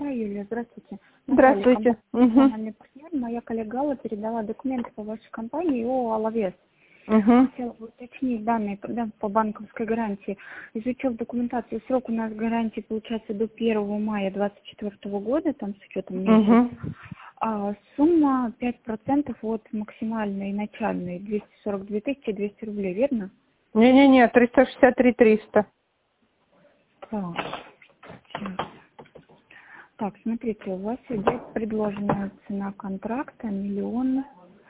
Да, Юлия, здравствуйте. Наталья, Здравствуйте. компания партнер. Моя коллега Алла передала документы по вашей компании о Алавес. Угу. Хотела бы уточнить данные по банковской гарантии. Изучив документацию, срок у нас гарантии получается до 1 мая 2024 года, там с учетом месяца. Угу. А сумма 5% от максимальной начальной, 242 200 рублей, верно? Не-не-не, 363 300. Так, сейчас. Так, смотрите, у вас идет предложенная цена контракта миллион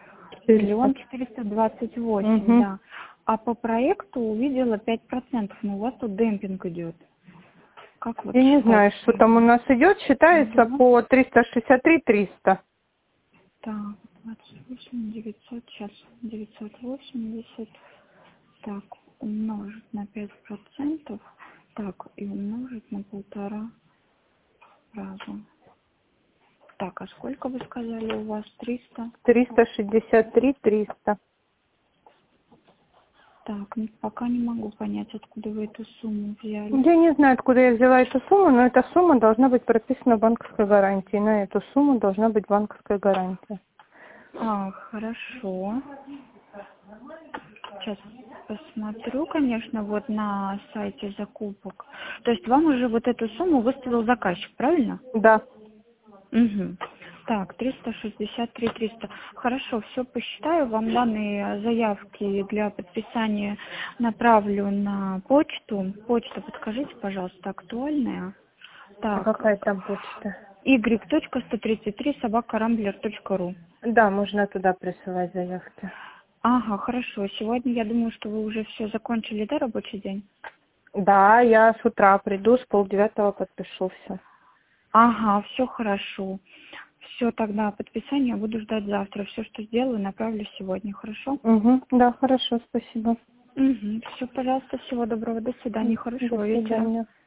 428, Угу. да. А по проекту увидела 5%, но у вас тут демпинг идет. Как вот Я не знаю, считать? что там у нас идет, считается Мгм. по 363 300. Так, 28 900, сейчас 980. Так, умножить на 5%. Так, и умножить на 1,5 раза. Так, а сколько вы сказали у вас? 300? 363 300. Так, пока не могу понять, откуда вы эту сумму взяли. Я не знаю, откуда я взяла эту сумму, но эта сумма должна быть прописана в банковской гарантии. На эту сумму должна быть банковская гарантия. А, хорошо. Сейчас посмотрю, конечно, вот на сайте закупок. То есть вам уже вот эту сумму выставил заказчик, правильно? Да. Угу. Так, 363 300. Хорошо, все посчитаю. Вам данные заявки для подписания направлю на почту. Почта, подскажите, пожалуйста, актуальная. А Так, какая там почта? y.133@rambler.ru. Да, можно туда присылать заявки. Ага, хорошо. Сегодня я думаю, что вы уже все закончили, да, рабочий день? Да, я с утра приду, с 8:30 подпишу все. Ага, все хорошо. Все, тогда подписание буду ждать завтра. Все, что сделаю, направлю сегодня, хорошо? Угу. Да, хорошо, спасибо. Угу. Все, пожалуйста, всего доброго. До свидания. До Хорошего вечера. свидания.